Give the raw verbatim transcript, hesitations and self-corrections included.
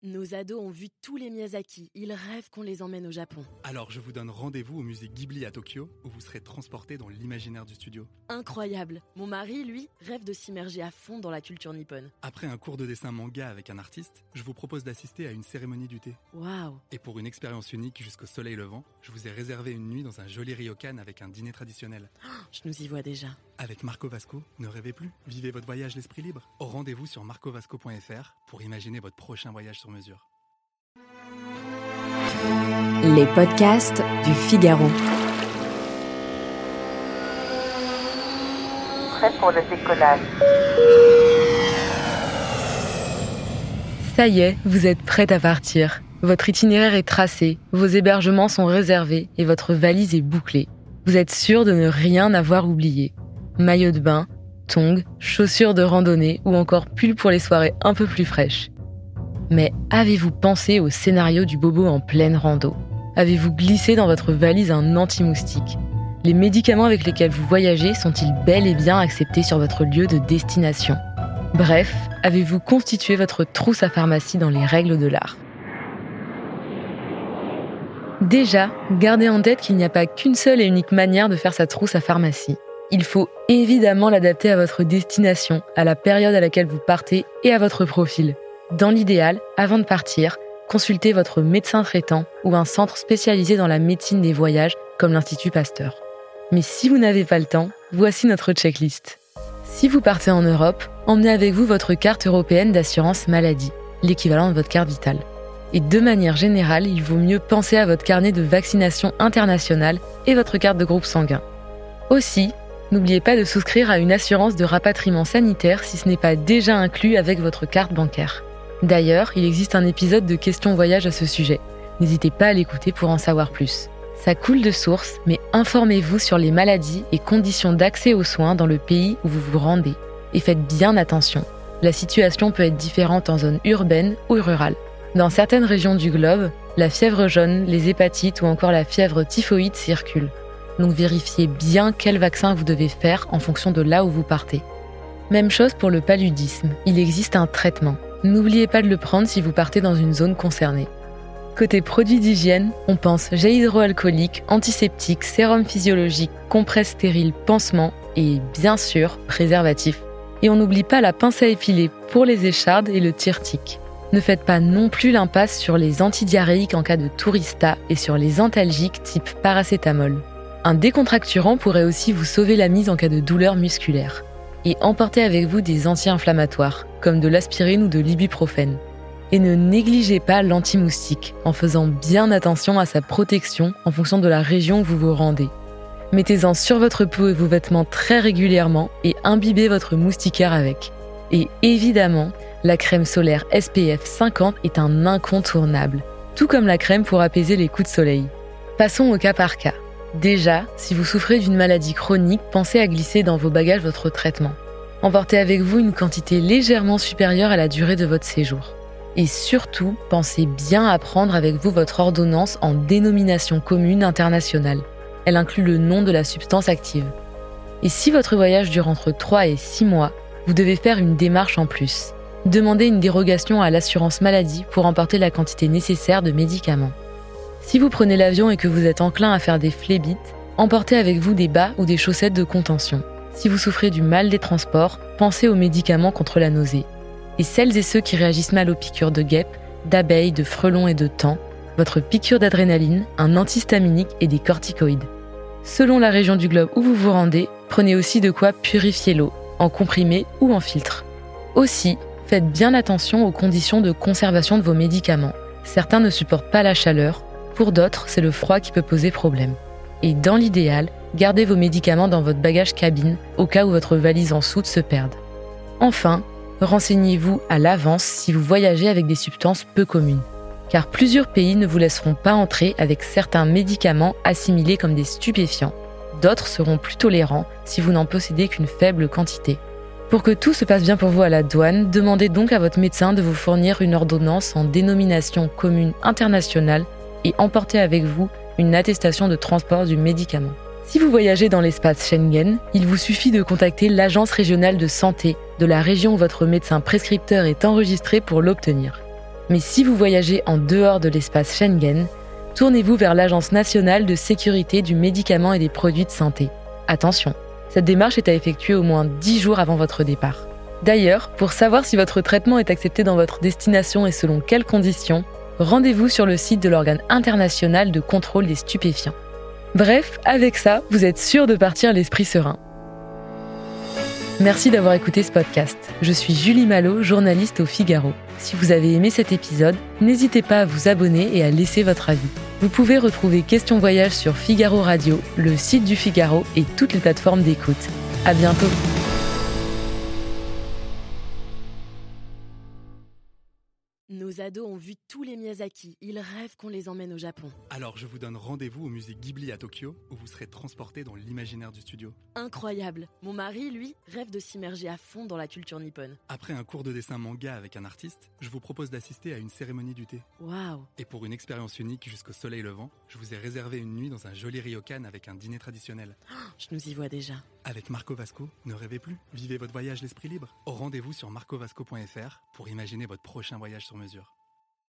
Nos ados ont vu tous les Miyazaki. Ils rêvent qu'on les emmène au Japon. Alors je vous donne rendez-vous au musée Ghibli à Tokyo, où vous serez transportés dans l'imaginaire du studio. Incroyable. Mon mari, lui, rêve de s'immerger à fond dans la culture nippone. Après un cours de dessin manga avec un artiste, je vous propose d'assister à une cérémonie du thé. Waouh. Et pour une expérience unique jusqu'au soleil levant, je vous ai réservé une nuit dans un joli ryokan avec un dîner traditionnel. Oh, je nous y vois déjà. Avec Marco Vasco, ne rêvez plus, vivez votre voyage l'esprit libre. Au rendez-vous sur marco vasco point f r pour imaginer votre prochain voyage sur mesure. Les podcasts du Figaro. Prêt pour le décollage. Ça y est, vous êtes prête à partir. Votre itinéraire est tracé, vos hébergements sont réservés et votre valise est bouclée. Vous êtes sûr de ne rien avoir oublié. Maillot de bain, tongs, chaussures de randonnée ou encore pull pour les soirées un peu plus fraîches. Mais avez-vous pensé au scénario du bobo en pleine rando ? Avez-vous glissé dans votre valise un anti-moustique ? Les médicaments avec lesquels vous voyagez sont-ils bel et bien acceptés sur votre lieu de destination ? Bref, avez-vous constitué votre trousse à pharmacie dans les règles de l'art ? Déjà, gardez en tête qu'il n'y a pas qu'une seule et unique manière de faire sa trousse à pharmacie. Il faut évidemment l'adapter à votre destination, à la période à laquelle vous partez et à votre profil. Dans l'idéal, avant de partir, consultez votre médecin traitant ou un centre spécialisé dans la médecine des voyages comme l'Institut Pasteur. Mais si vous n'avez pas le temps, voici notre checklist. Si vous partez en Europe, emmenez avec vous votre carte européenne d'assurance maladie, l'équivalent de votre carte vitale. Et de manière générale, il vaut mieux penser à votre carnet de vaccination internationale et votre carte de groupe sanguin. Aussi, n'oubliez pas de souscrire à une assurance de rapatriement sanitaire si ce n'est pas déjà inclus avec votre carte bancaire. D'ailleurs, il existe un épisode de Questions Voyage à ce sujet. N'hésitez pas à l'écouter pour en savoir plus. Ça coule de source, mais informez-vous sur les maladies et conditions d'accès aux soins dans le pays où vous vous rendez. Et faites bien attention. La situation peut être différente en zone urbaine ou rurale. Dans certaines régions du globe, la fièvre jaune, les hépatites ou encore la fièvre typhoïde circulent. Donc vérifiez bien quel vaccin vous devez faire en fonction de là où vous partez. Même chose pour le paludisme. Il existe un traitement. N'oubliez pas de le prendre si vous partez dans une zone concernée. Côté produits d'hygiène, on pense gel hydroalcoolique, antiseptique, sérum physiologique, compresse stérile, pansement et bien sûr, préservatif. Et on n'oublie pas la pince à épiler pour les échardes et le tire-tic. Ne faites pas non plus l'impasse sur les antidiarrhéiques en cas de tourista et sur les antalgiques type paracétamol. Un décontracturant pourrait aussi vous sauver la mise en cas de douleur musculaire. Et emportez avec vous des anti-inflammatoires, comme de l'aspirine ou de l'ibuprofène. Et ne négligez pas l'anti-moustique, en faisant bien attention à sa protection en fonction de la région où vous vous rendez. Mettez-en sur votre peau et vos vêtements très régulièrement et imbibez votre moustiquaire avec. Et évidemment, la crème solaire S P F cinquante est un incontournable, tout comme la crème pour apaiser les coups de soleil. Passons au cas par cas. Déjà, si vous souffrez d'une maladie chronique, pensez à glisser dans vos bagages votre traitement. Emportez avec vous une quantité légèrement supérieure à la durée de votre séjour. Et surtout, pensez bien à prendre avec vous votre ordonnance en dénomination commune internationale. Elle inclut le nom de la substance active. Et si votre voyage dure entre trois et six mois, vous devez faire une démarche en plus. Demandez une dérogation à l'assurance maladie pour emporter la quantité nécessaire de médicaments. Si vous prenez l'avion et que vous êtes enclin à faire des phlébites, emportez avec vous des bas ou des chaussettes de contention. Si vous souffrez du mal des transports, pensez aux médicaments contre la nausée. Et celles et ceux qui réagissent mal aux piqûres de guêpes, d'abeilles, de frelons et de taons, votre piqûre d'adrénaline, un antihistaminique et des corticoïdes. Selon la région du globe où vous vous rendez, prenez aussi de quoi purifier l'eau, en comprimé ou en filtre. Aussi, faites bien attention aux conditions de conservation de vos médicaments. Certains ne supportent pas la chaleur. Pour d'autres, c'est le froid qui peut poser problème. Et dans l'idéal, gardez vos médicaments dans votre bagage cabine au cas où votre valise en soute se perde. Enfin, renseignez-vous à l'avance si vous voyagez avec des substances peu communes. Car plusieurs pays ne vous laisseront pas entrer avec certains médicaments assimilés comme des stupéfiants. D'autres seront plus tolérants si vous n'en possédez qu'une faible quantité. Pour que tout se passe bien pour vous à la douane, demandez donc à votre médecin de vous fournir une ordonnance en dénomination commune internationale et emportez avec vous une attestation de transport du médicament. Si vous voyagez dans l'espace Schengen, il vous suffit de contacter l'agence régionale de santé de la région où votre médecin prescripteur est enregistré pour l'obtenir. Mais si vous voyagez en dehors de l'espace Schengen, tournez-vous vers l'Agence nationale de sécurité du médicament et des produits de santé. Attention, cette démarche est à effectuer au moins dix jours avant votre départ. D'ailleurs, pour savoir si votre traitement est accepté dans votre destination et selon quelles conditions, rendez-vous sur le site de l'organe international de contrôle des stupéfiants. Bref, avec ça, vous êtes sûr de partir l'esprit serein. Merci d'avoir écouté ce podcast. Je suis Julie Malo, journaliste au Figaro. Si vous avez aimé cet épisode, n'hésitez pas à vous abonner et à laisser votre avis. Vous pouvez retrouver Question Voyage sur Figaro Radio, le site du Figaro et toutes les plateformes d'écoute. À bientôt. Nos ados ont vu tous les Miyazaki. Ils rêvent qu'on les emmène au Japon. Alors je vous donne rendez-vous au musée Ghibli à Tokyo, où vous serez transportés dans l'imaginaire du studio. Incroyable. Mon mari, lui, rêve de s'immerger à fond dans la culture nippone. Après un cours de dessin manga avec un artiste, je vous propose d'assister à une cérémonie du thé. Waouh. Et pour une expérience unique jusqu'au soleil levant, je vous ai réservé une nuit dans un joli ryokan avec un dîner traditionnel. Oh, je nous y vois déjà. Avec Marco Vasco, ne rêvez plus, vivez votre voyage l'esprit libre. Au rendez-vous sur marco vasco point f r pour imaginer votre prochain voyage sur mesure.